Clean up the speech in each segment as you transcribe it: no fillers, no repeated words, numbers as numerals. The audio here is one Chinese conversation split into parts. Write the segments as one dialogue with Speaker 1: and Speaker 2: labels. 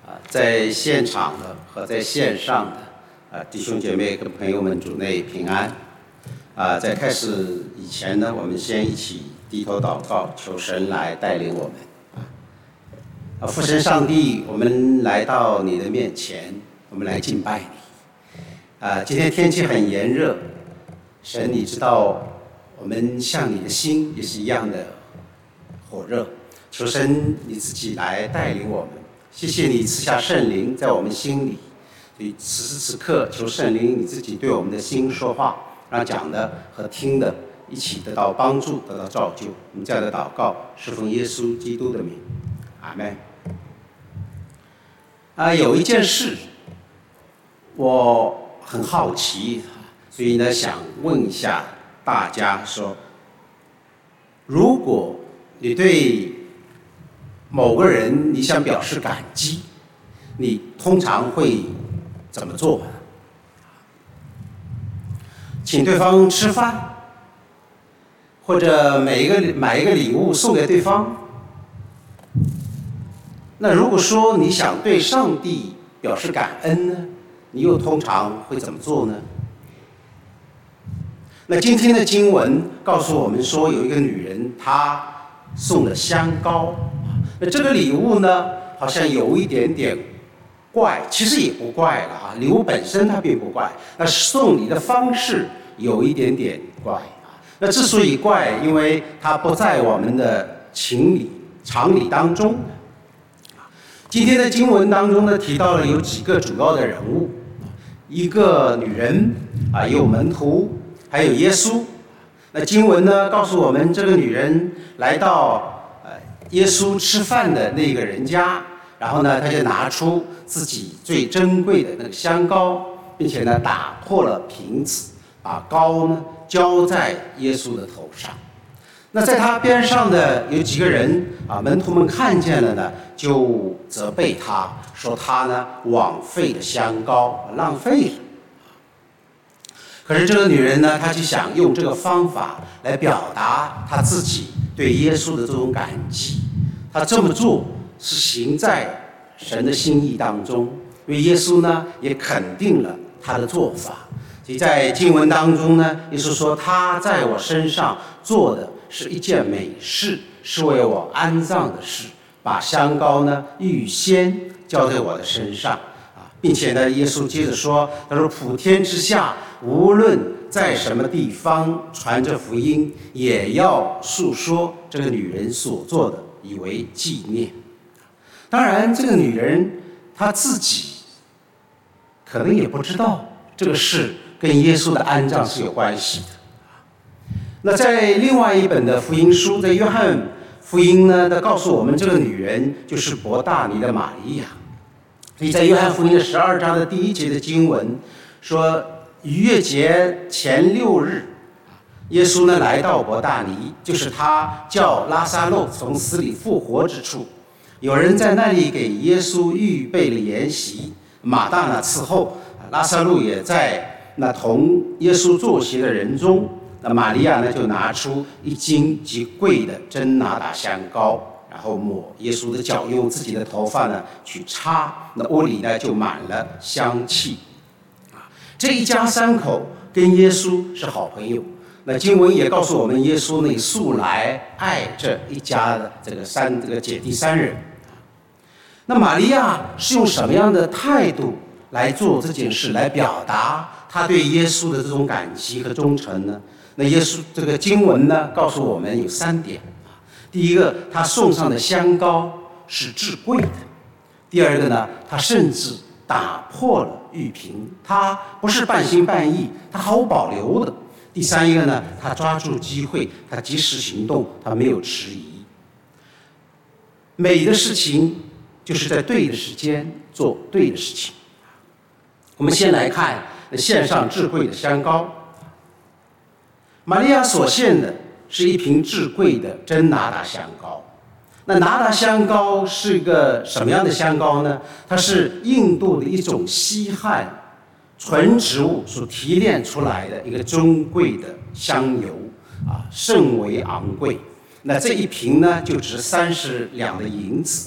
Speaker 1: 在现场的和在线上的弟兄姐妹跟朋友们主内平安。在开始以前呢，我们先一起低头祷告，求神来带领我们。父神上帝，我们来到你的面前，我们来敬拜你。今天天气很炎热，神你知道，我们像你的心也是一样的火热，求神你自己来带领我们。谢谢你赐下圣灵在我们心里，所以此时此刻求圣灵你自己对我们的心说话，让讲的和听的一起得到帮助，得到造就。我们这样的祷告是奉耶稣基督的名，阿们。有一件事我很好奇，所以呢想问一下大家说，如果你对某个人你想表示感激，你通常会怎么做？请对方吃饭，或者买一个礼物送给对方。那如果说你想对上帝表示感恩呢，你又通常会怎么做呢？那今天的经文告诉我们说，有一个女人她送了香膏。那这个礼物呢，好像有一点点怪，其实也不怪了啊。礼物本身它并不怪，那送礼的方式有一点点怪啊。那之所以怪，因为它不在我们的常理当中。今天的经文当中呢，提到了有几个主要的人物，一个女人也有门徒，还有耶稣。那经文呢告诉我们，这个女人来到耶稣吃饭的那个人家，然后呢，他就拿出自己最珍贵的那个香膏，并且呢，打破了瓶子，把膏呢浇在耶稣的头上。那在他边上的有几个人门徒们看见了呢，就责备他，说他呢枉费了香膏，浪费了。可是这个女人呢，她就想用这个方法来表达她自己对耶稣的这种感激。她这么做是行在神的心意当中，因为耶稣呢也肯定了她的做法。所以在经文当中呢，耶稣说他在我身上做的是一件美事，是为我安葬的事，把香膏呢预先浇在我的身上并且呢，耶稣接着说，他说普天之下无论在什么地方传着福音，也要述说这个女人所做的，以为纪念。当然这个女人她自己可能也不知道这个事跟耶稣的安葬是有关系的。那在另外一本的福音书，在约翰福音呢，他告诉我们这个女人就是伯大尼的玛利亚。所以在约翰福音的12章的第1节的经文说，逾越节前6日，耶稣呢来到伯大尼，就是他叫拉撒路从死里复活之处。有人在那里给耶稣预备了筵席，马大呢伺候，拉撒路也在那同耶稣坐席的人中。那玛利亚呢就拿出1斤极贵的真拿达香膏，然后抹耶稣的脚，用自己的头发呢去擦，那屋里呢就满了香气。这一家3口跟耶稣是好朋友。那经文也告诉我们，耶稣呢素来爱这一家的这个姐弟3人。那玛利亚是用什么样的态度来做这件事，来表达他对耶稣的这种感激和忠诚呢？那耶稣这个经文呢告诉我们有3点。第一个，他送上的香膏是至贵的。第二个呢，他甚至打破了玉瓶，他不是半信半疑，他毫无保留的。第三一个呢，他抓住机会，他及时行动，他没有迟疑。美的事情就是在对的时间做对的事情。我们先来看献上至贵的香膏。玛利亚所献的是一瓶至贵的真拿达香膏。那拿达香膏是一个什么样的香膏呢？它是印度的一种稀罕纯植物所提炼出来的一个珍贵的香油甚为昂贵。那这一瓶呢就值30两的银子。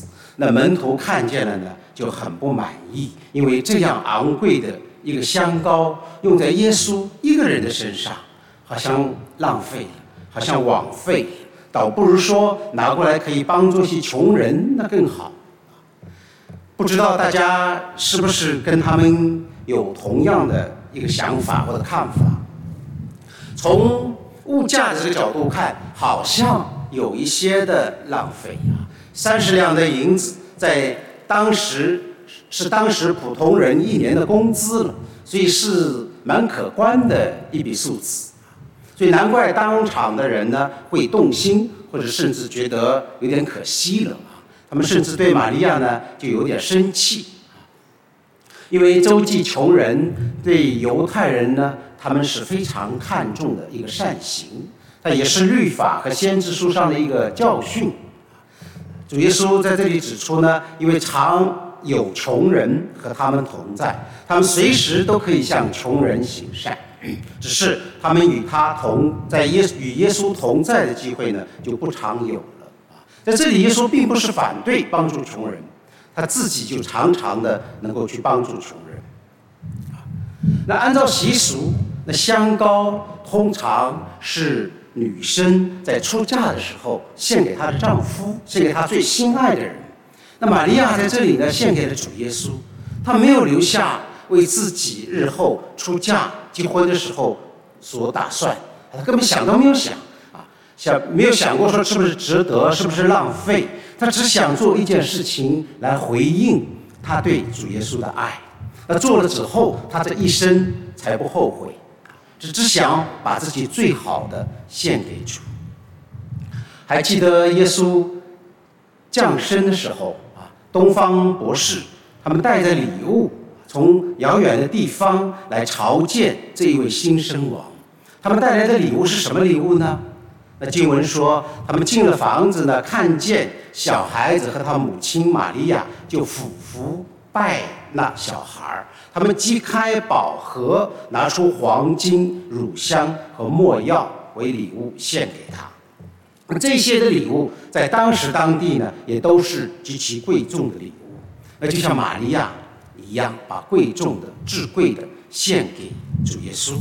Speaker 1: 那门徒看见了呢，就很不满意，因为这样昂贵的一个香膏用在耶稣一个人的身上，好像浪费了，好像枉费了，倒不如说拿过来可以帮助一些穷人，那更好。不知道大家是不是跟他们有同样的一个想法或者看法？从物价的这个角度看，好像有一些的浪费啊。30两的银子在当时是当时普通人1年的工资了，所以是蛮可观的一笔数字。所以难怪当场的人呢会动心，或者甚至觉得有点可惜了。他们甚至对玛利亚呢就有点生气，因为周济穷人对犹太人呢，他们是非常看重的一个善行，它也是律法和先知书上的一个教训。主耶稣在这里指出呢，因为常有穷人和他们同在，他们随时都可以向穷人行善，只是他们与耶稣同在的机会呢就不常有了。在这里，耶稣并不是反对帮助穷人，他自己就常常的能够去帮助穷人。那按照习俗，那香膏通常是女生在出嫁的时候献给她的丈夫，献给她最心爱的人。那玛利亚在这里呢，献给了主耶稣，她没有留下为自己日后出嫁结婚的时候所打算，她根本想都没有想。没有想过说是不是值得，是不是浪费，他只想做一件事情来回应他对主耶稣的爱。那做了之后，他这一生才不后悔，只想把自己最好的献给主。还记得耶稣降生的时候啊，东方博士他们带着礼物从遥远的地方来朝见这一位新生王。他们带来的礼物是什么礼物呢？那经文说，他们进了房子呢，看见小孩子和他母亲玛利亚，就俯伏拜那小孩。他们击开宝盒，拿出黄金、乳香和没药为礼物献给他。那么这些的礼物在当时当地呢，也都是极其贵重的礼物。那就像玛利亚一样，把贵重的、至贵的献给主耶稣。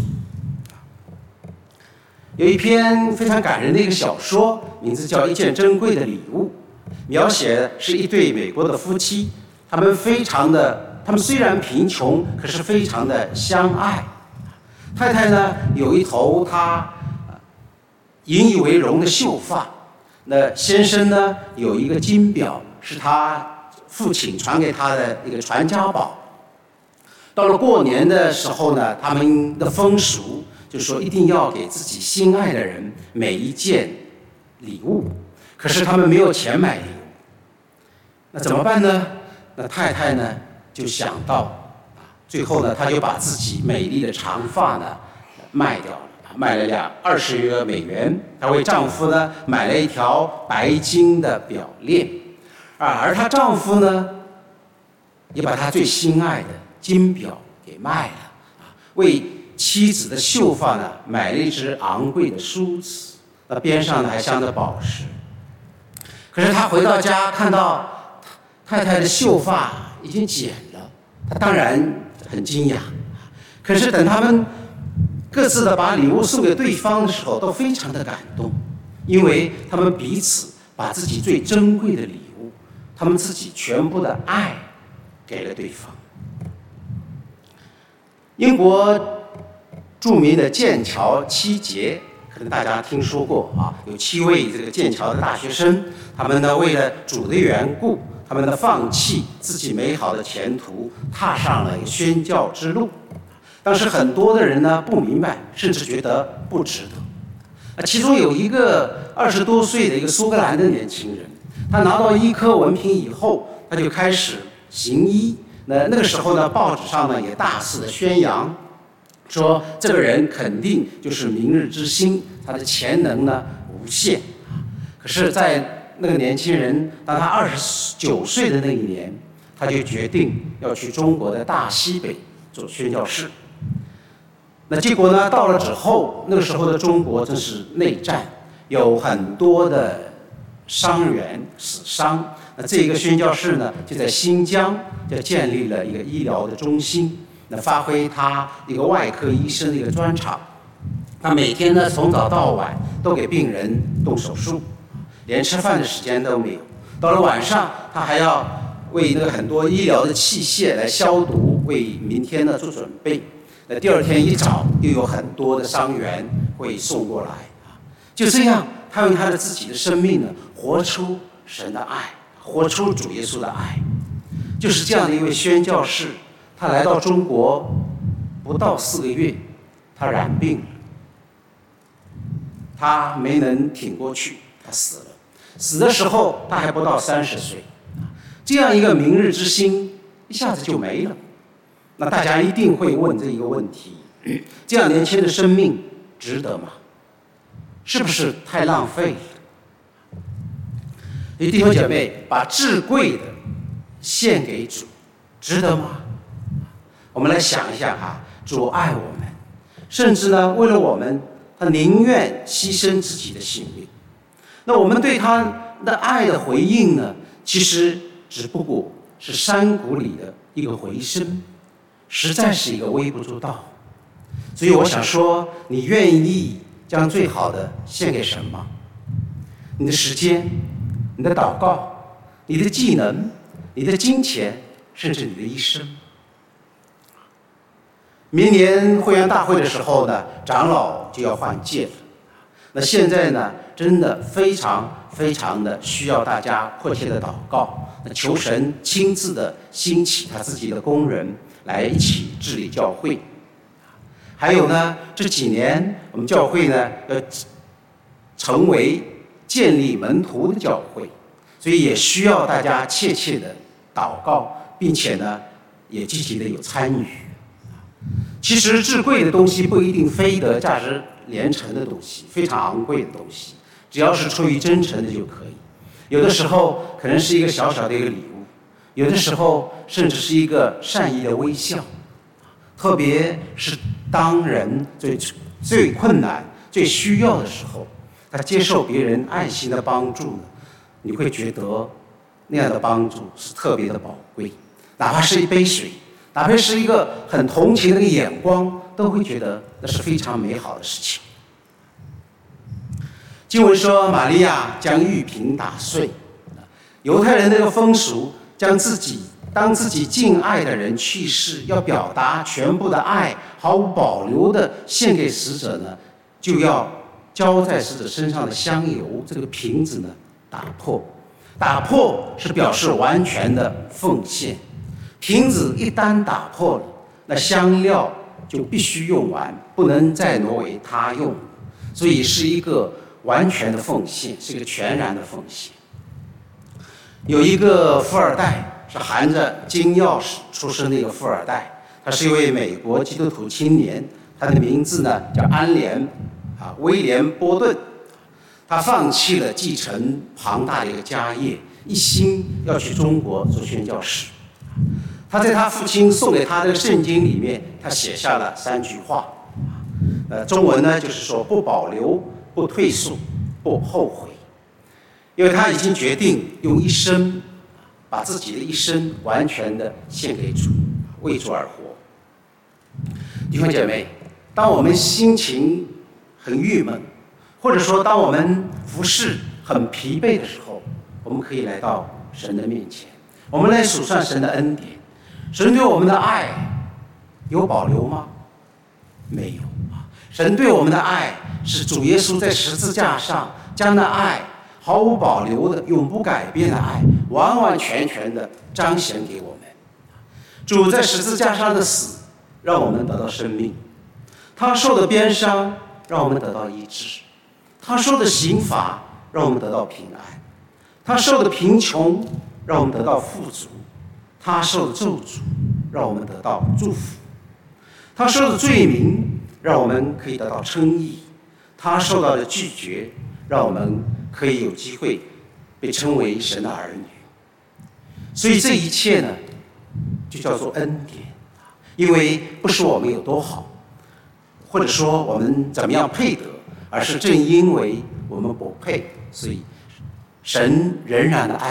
Speaker 1: 有一篇非常感人的一个小说，名字叫《一件珍贵的礼物》，描写是一对美国的夫妻，他们虽然贫穷，可是非常的相爱。太太呢有一头她引以为荣的秀发，那先生呢有一个金表，是他父亲传给他的一个传家宝。到了过年的时候呢，他们的风俗就是说一定要给自己心爱的人每一件礼物，可是他们没有钱买礼物，那怎么办呢？那太太呢就想到，最后呢，她就把自己美丽的长发呢卖掉了，卖了20余个美元。她为丈夫呢买了一条白金的表链，而她丈夫呢也把她最心爱的金表给卖了，为妻子的秀发呢买了一只昂贵的梳子，那边上呢还镶着宝石。可是他回到家看到太太的秀发已经剪了，他当然很惊讶。可是等他们各自的把礼物送给对方的时候，都非常的感动，因为他们彼此把自己最珍贵的礼物，他们自己全部的爱给了对方。英国著名的剑桥7杰，可能大家听说过啊，有7位这个剑桥的大学生，他们呢为了主的缘故，他们呢放弃自己美好的前途，踏上了一个宣教之路。当时很多的人呢不明白，甚至觉得不值得。其中有一个20多岁的一个苏格兰的年轻人，他拿到医科文凭以后，他就开始行医。那个时候呢，报纸上呢也大肆的宣扬，说这个人肯定就是明日之星，他的潜能呢无限。可是，在那个年轻人当他29岁的那一年，他就决定要去中国的大西北做宣教士。那结果呢，到了之后，那个时候的中国正是内战，有很多的伤员死伤。 那这个宣教士呢，就在新疆就建立了一个医疗的中心，那发挥他一个外科医生的一个专长。他每天呢从早到晚都给病人动手术，连吃饭的时间都没有。到了晚上，他还要为那个很多医疗的器械来消毒，为明天呢做准备。那第二天一早，又有很多的伤员会送过来。就这样，他用他的自己的生命呢，活出神的爱，活出主耶稣的爱。就是这样的一位宣教士，他来到中国不到4个月，他染病了。他没能挺过去，他死了。死的时候他还不到30岁，这样一个明日之星一下子就没了。那大家一定会问这一个问题：这样年轻的生命值得吗？是不是太浪费了？弟兄姐妹，把至贵的献给主，值得吗？我们来想一下哈，主爱我们，甚至呢为了我们，他宁愿牺牲自己的性命。那我们对他的爱的回应呢，其实只不过是山谷里的一个回声，实在是一个微不足道。所以我想说，你愿意将最好的献给神吗？你的时间，你的祷告，你的技能，你的金钱，甚至你的一生。明年会员大会的时候呢，长老就要换届了。那现在呢，真的非常非常的需要大家迫切的祷告，那求神亲自的兴起他自己的工人来一起治理教会。还有呢，这几年我们教会呢要成为建立门徒的教会，所以也需要大家切切的祷告，并且呢也积极的有参与。其实至贵的东西不一定非得价值连城的东西，非常昂贵的东西，只要是出于真诚的就可以。有的时候可能是一个小小的一个礼物，有的时候甚至是一个善意的微笑。特别是当人最困难、最需要的时候，他接受别人爱心的帮助呢，你会觉得那样的帮助是特别的宝贵。哪怕是一杯水，哪怕是一个很同情的一个眼光，都会觉得那是非常美好的事情。经文说，玛利亚将玉瓶打碎。犹太人那个风俗，当自己敬爱的人去世，要表达全部的爱，毫无保留的献给死者呢，就要浇在死者身上的香油，这个瓶子呢打破。打破是表示完全的奉献。瓶子一旦打破了，那香料就必须用完，不能再挪为他用，所以是一个完全的奉献，是一个全然的奉献。有一个富二代，是含着金钥匙出生的一个富二代，他是一位美国基督徒青年，他的名字呢叫威廉波顿。他放弃了继承庞大的一个家业，一心要去中国做宣教士。他在他父亲送给他的圣经里面，他写下了3句话，中文呢就是说不保留、不退缩、不后悔，因为他已经决定用一生，把自己的一生完全的献给主，为主而活。弟兄姐妹，当我们心情很郁闷，或者说当我们服侍很疲惫的时候，我们可以来到神的面前，我们来数算神的恩典。神对我们的爱有保留吗？没有。神对我们的爱是主耶稣在十字架上将那爱毫无保留的、永不改变的爱，完完全全的彰显给我们。主在十字架上的死，让我们得到生命；他受的鞭伤，让我们得到医治；他受的刑罚，让我们得到平安；他受的贫穷，让我们得到富足；他受的咒诅，让我们得到祝福；他受的罪名，让我们可以得到称义；他受到的拒绝，让我们可以有机会被称为神的儿女。所以这一切呢，就叫做恩典，因为不是我们有多好，或者说我们怎么样配得，而是正因为我们不配，所以神仍然的爱我们，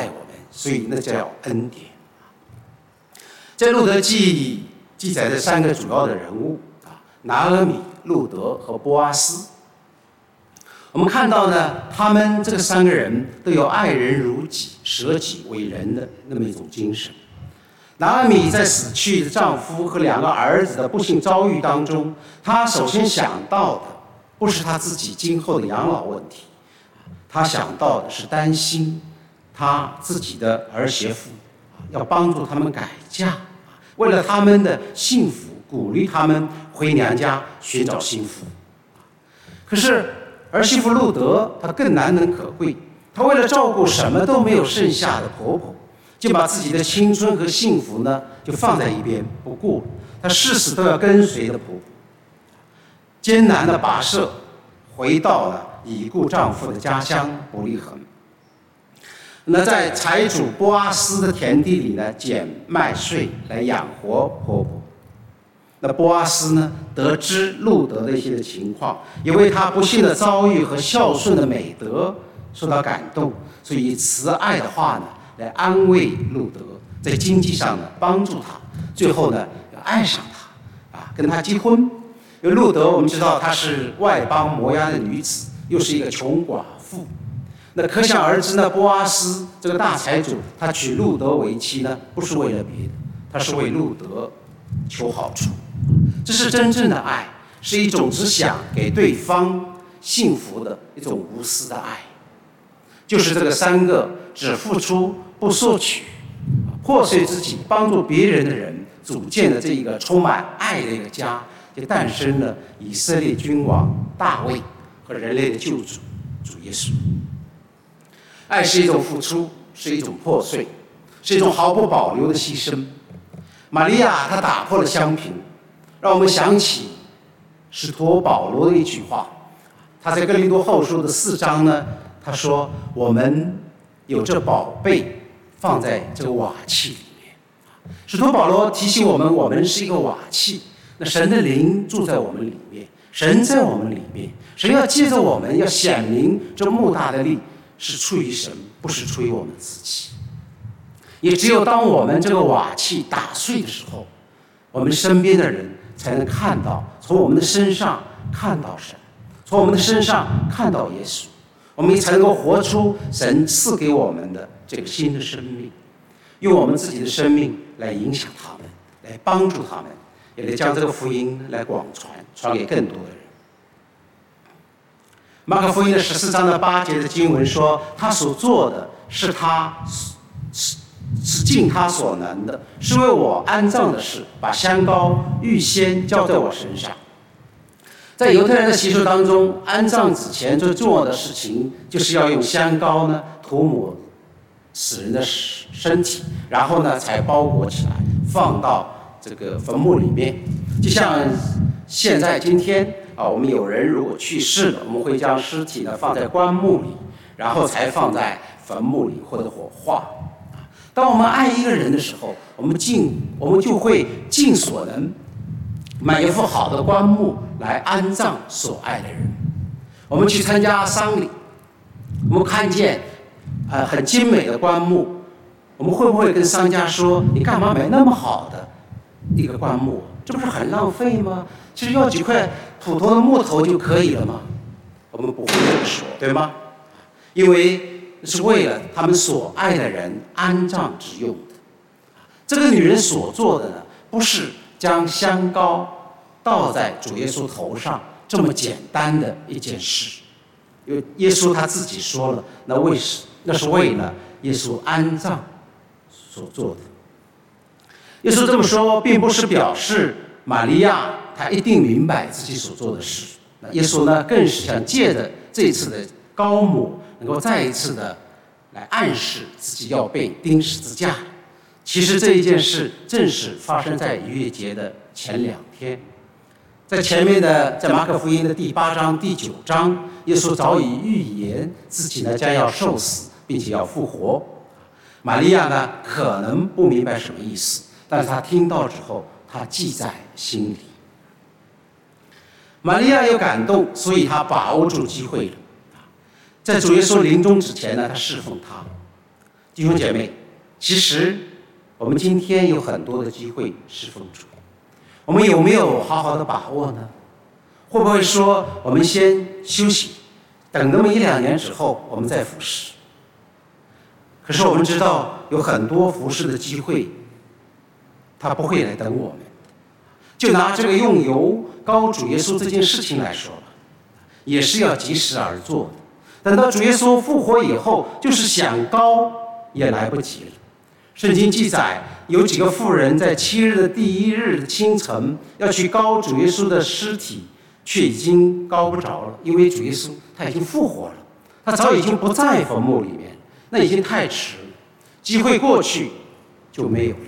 Speaker 1: 所以那叫恩典。在路德记记载的3个主要的人物拿俄米、路德和波阿斯。我们看到呢，他们这3个人都有爱人如己、舍己为人的那么一种精神。拿俄米在死去的丈夫和2个儿子的不幸遭遇当中，她首先想到的不是她自己今后的养老问题，她想到的是担心她自己的儿媳妇，要帮助他们改嫁，为了他们的幸福，鼓励他们回娘家寻找幸福。可是儿媳妇路德她更难能可贵，她为了照顾什么都没有剩下的婆婆，就把自己的青春和幸福呢就放在一边不顾了，她誓死都要跟随的婆婆，艰难的跋涉回到了已故丈夫的家乡伯利恒。那在财主波阿斯的田地里呢捡麦穗来养活婆婆。那波阿斯呢得知路德的一些情况，也为他不幸的遭遇和孝顺的美德受到感动，所以以慈爱的话呢来安慰路德，在经济上呢帮助他，最后呢要爱上他跟他结婚。因为路德我们知道她是外邦摩押的女子，又是一个穷寡妇，那可想而知呢，波阿斯这个大财主，他娶路德为妻呢，不是为了别的，他是为路德求好处。这是真正的爱，是一种只想给对方幸福的一种无私的爱。就是这个3个只付出不索取、破碎自己帮助别人的人组建的这一个充满爱的一个家，就诞生了以色列君王大卫和人类的救主主耶稣。爱是一种付出，是一种破碎，是一种毫不保留的牺牲。玛利亚她打破了香瓶，让我们想起使徒保罗的一句话，他在哥林多后书的4章呢，他说我们有这宝贝放在这个瓦器里面。使徒保罗提醒我们，我们是一个瓦器，那神的灵住在我们里面，神在我们里面，神要借着我们要显明这莫大的力是出于神，不是出于我们自己。也只有当我们这个瓦器打碎的时候，我们身边的人才能看到，从我们的身上看到神，从我们的身上看到耶稣，我们才能够活出神赐给我们的这个新的生命，用我们自己的生命来影响他们，来帮助他们，也来将这个福音来广传给更多的人。马可福音的14章的8节的经文说，他所做的是是尽他所能的，是为我安葬的事，把香膏预先交在我身上。在犹太人的习俗当中，安葬之前最重要的事情就是要用香膏呢涂抹死人的身体，然后呢才包裹起来放到这个坟墓里面。就像现在今天我们有人如果去世了，我们会将尸体呢放在棺木里，然后才放在坟墓里或者火化。当我们爱一个人的时候，我们就会尽所能买一副好的棺木来安葬所爱的人。我们去参加丧礼，我们看见很精美的棺木，我们会不会跟商家说，你干嘛买那么好的一个棺木，这不是很浪费吗？其实要几块普通的木头就可以了嘛。我们不会这么说，对吗？因为是为了他们所爱的人安葬之用的。这个女人所做的呢，不是将香膏倒在主耶稣头上这么简单的一件事，因为耶稣他自己说了，那是为了耶稣安葬所做的。耶稣这么说，并不是表示玛利亚她一定明白自己所做的事。那耶稣呢，更是想借着这次的膏抹，能够再一次的来暗示自己要被钉十字架。其实这一件事正是发生在逾越节的前2天。在前面的，在马可福音的第8章、第9章，耶稣早已预言自己呢将要受死，并且要复活。玛利亚呢可能不明白什么意思，但是她听到之后，她记在心里。玛利亚有感动，所以她把握住机会了。在主耶稣临终之前呢，她侍奉他。弟兄姐妹， 其实我们今天有很多的机会侍奉主，我们有没有好好的把握呢？会不会说我们先休息，等那么1-2年之后我们再服侍？可是我们知道有很多服侍的机会，他不会来等我们。就拿这个用油膏主耶稣这件事情来说吧，也是要及时而做的。等到主耶稣复活以后，就是想膏也来不及了。圣经记载，有几个妇人在7日的第1日的清晨要去膏主耶稣的尸体，却已经膏不着了，因为主耶稣他已经复活了，他早已经不在坟墓里面，那已经太迟了，机会过去就没有了。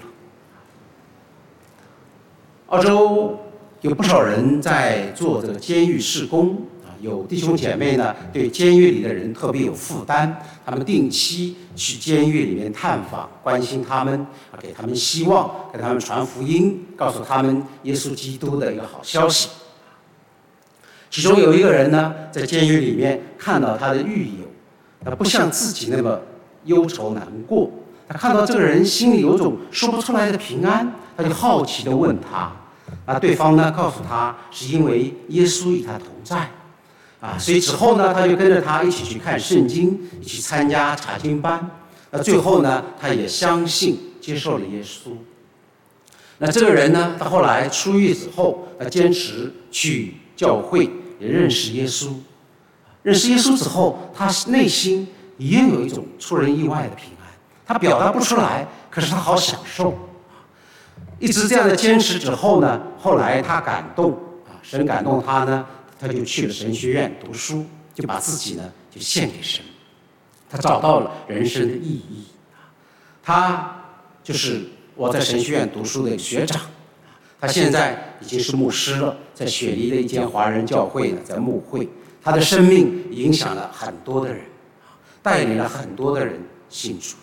Speaker 1: 澳洲有不少人在做这个监狱事工有弟兄姐妹呢，对监狱里的人特别有负担，他们定期去监狱里面探访，关心他们，给他们希望，给他们传福音，告诉他们耶稣基督的一个好消息。其中有一个人呢，在监狱里面看到他的狱友，他不像自己那么忧愁难过，他看到这个人心里有种说不出来的平安，他就好奇地问他，对方呢告诉他是因为耶稣与他同在。所以之后呢，他就跟着他一起去看圣经，一起参加查经班。最后呢，他也相信接受了耶稣。那这个人呢，他后来出狱之后，坚持去教会，也认识耶稣。认识耶稣之后，他内心也有一种出人意外的平安。他表达不出来，可是他好享受。一直这样的坚持之后呢，后来他感动神感动他呢。他就去了神学院读书，就把自己呢就献给神。他找到了人生的意义。他就是我在神学院读书的学长，他现在已经是牧师了，在雪梨的一间华人教会呢在牧会。他的生命影响了很多的人，带领了很多的人信主。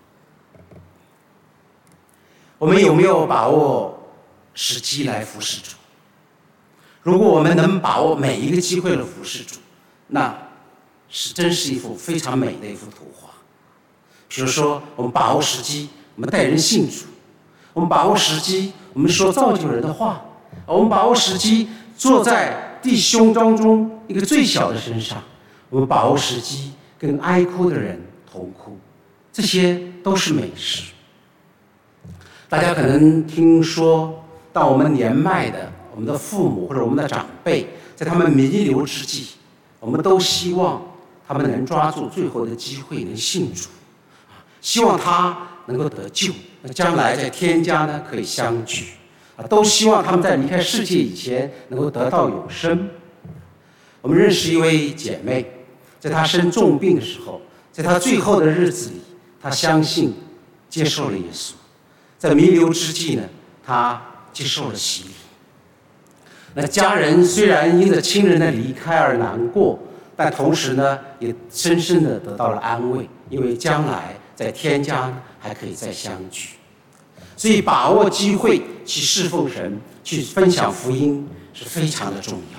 Speaker 1: 我们有没有把握时机来服侍主？如果我们能把握每一个机会的服侍主，那是真是一幅非常美的一幅图画。比如说，我们把握时机，我们带人信主；我们把握时机，我们说造就人的话；我们把握时机，坐在弟兄当中一个最小的身上；我们把握时机，跟哀哭的人同哭。这些都是美事。大家可能听说，当我们年迈的我们的父母或者我们的长辈，在他们弥留之际，我们都希望他们能抓住最后的机会，能信主，希望他能够得救，将来在天家呢可以相聚，都希望他们在离开世界以前能够得到永生。我们认识一位姐妹，在她生重病的时候，在她最后的日子里，她相信接受了耶稣，在弥留之际呢，她接受了洗礼。那家人虽然因着亲人的离开而难过，但同时呢，也深深的得到了安慰，因为将来在天家呢还可以再相聚。所以把握机会去侍奉神，去分享福音是非常的重要。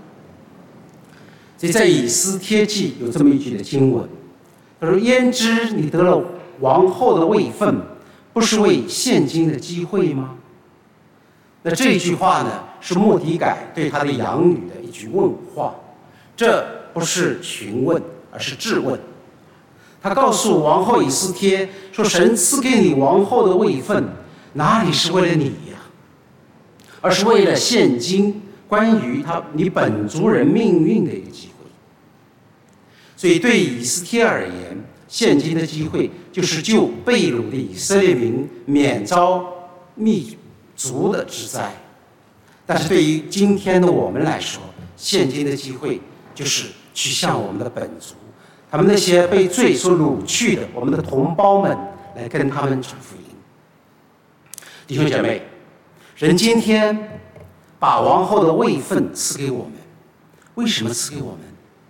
Speaker 1: 所以在以斯帖记有这么一句的经文，他说：“焉知你得了王后的位分，不是为现今的机会吗？”那这句话呢，是末底改对他的养女的一句问话，这不是询问，而是质问。他告诉王后以斯帖说：“神赐给你王后的位分，哪里是为了你呀？而是为了现今关于你本族人命运的一个机会。”所以对以斯帖而言，现今的机会就是救被掳的以色列民免遭灭族的之灾。但是对于今天的我们来说，现今的机会就是去向我们的本族，他们那些被罪所掳去的我们的同胞们，来跟他们传福音。弟兄姐妹，神今天把王后的位分赐给我们，为什么赐给我们？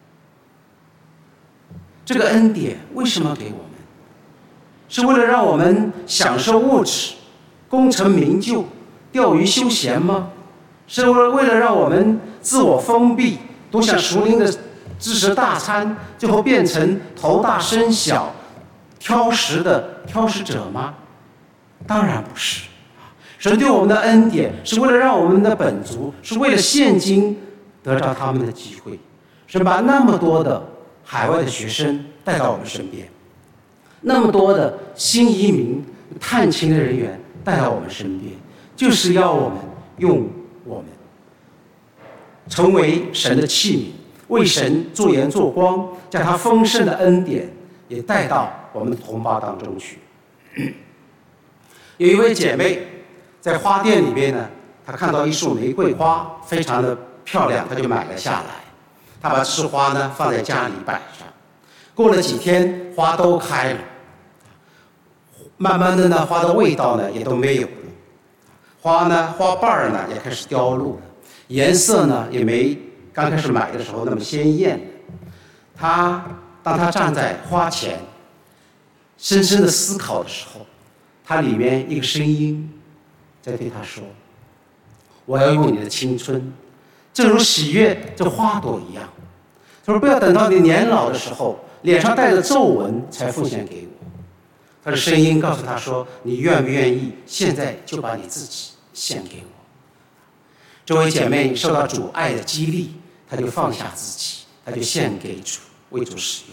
Speaker 1: 这个恩典为什么给我们？是为了让我们享受物质、功成名就、钓鱼休闲吗？是为了让我们自我封闭，独享属灵的知识大餐，最后变成头大身小、挑食的挑食者吗？当然不是。神对我们的恩典是为了让我们的本族，是为了现今得到他们的机会。神把那么多的海外的学生带到我们身边，那么多的新移民、探亲的人员带到我们身边，就是要我们用我们成为神的器皿，为神做盐做光，将他丰盛的恩典也带到我们的同胞当中去。有一位姐妹在花店里边呢，她看到一束玫瑰花非常的漂亮，她就买了下来。她把这束花呢放在家里摆上，过了几天花都开了，慢慢的呢花的味道呢也都没有了，花瓣呢也开始凋落了，颜色呢也没刚开始买的时候那么鲜艳了。当她站在花前深深的思考的时候，她里面一个声音在对她说，我要用你的青春正如喜悦这花朵一样。他说不要等到你年老的时候脸上带着皱纹才奉献给我。他的声音告诉他说，你愿不愿意现在就把你自己献给我。这位姐妹受到主爱的激励，她就放下自己，她就献给主，为主使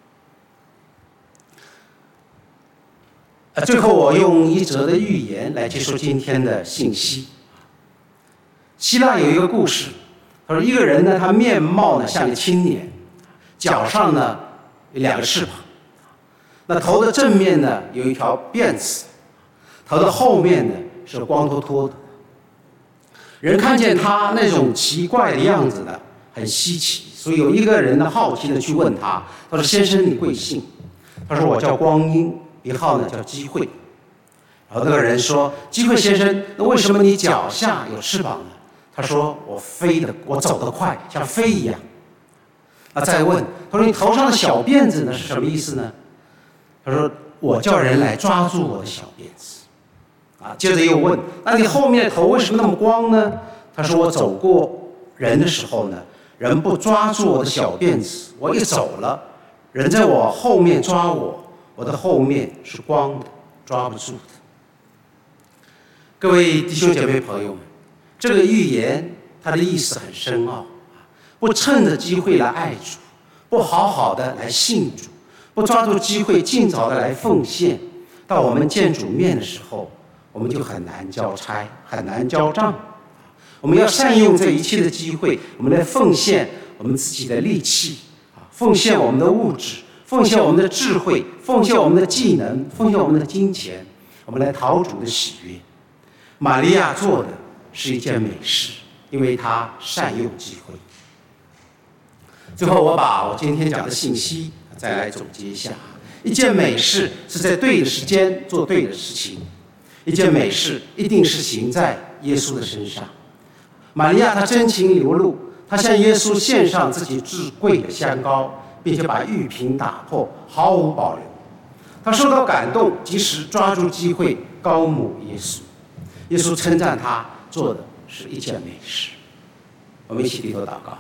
Speaker 1: 用。最后我用一则的寓言来结束今天的信息。希腊有一个故事，他说一个人呢，他面貌呢像个青年，脚上呢有2个翅膀，那头的正面呢有一条辫子，头的后面呢是光脱脱的。人看见他那种奇怪的样子呢，很稀奇，所以有一个人呢好奇的去问他，他说先生你贵姓？他说我叫光阴，别号呢叫机会。然后那个人说，机会先生，那为什么你脚下有翅膀呢？他说我走得快，像飞一样。再问，他说你头上的小辫子呢是什么意思呢？他说我叫人来抓住我的小辫子。接着又问，那你后面的头为什么那么光呢？他说我走过人的时候呢，人不抓住我的小辫子，我一走了，人在我后面抓我，我的后面是光的，抓不住的。各位弟兄姐妹朋友们，这个寓言它的意思很深奥，不趁着机会来爱主，不好好的来信主，不抓住机会尽早的来奉献，到我们见主面的时候，我们就很难交差，很难交账。我们要善用这一切的机会，我们来奉献我们自己的力气，奉献我们的物质，奉献我们的智慧，奉献我们的技能，奉献我们的金钱，我们来讨主的喜悦。玛利亚做的是一件美事，因为她善用机会。最后我把我今天讲的信息再来总结一下。一件美事是在对的时间做对的事情，一件美事一定是行在耶稣的身上。玛利亚她真情流露，她向耶稣献上自己至贵的香膏，并且把玉瓶打破，毫无保留。她受到感动，及时抓住机会高牧耶稣。耶稣称赞她做的是一件美事。我们一起低头祷告。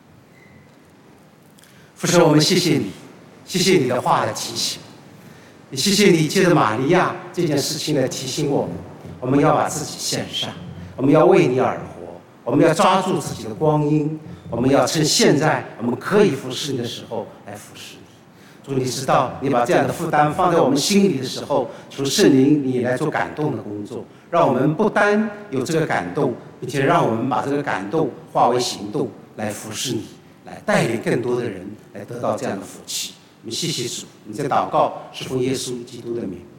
Speaker 1: 父神，我们谢谢你，谢谢你的话的提醒，也谢谢你借着玛利亚这件事情来提醒我们，我们要把自己献上，我们要为你而活，我们要抓住自己的光阴，我们要趁现在我们可以服侍你的时候来服侍你。主，你知道你把这样的负担放在我们心里的时候，求圣灵你来做感动的工作，让我们不单有这个感动，并且让我们把这个感动化为行动来服侍你，来带领更多的人来得到这样的福气。我们谢谢主，你在祷告是奉耶稣基督的名。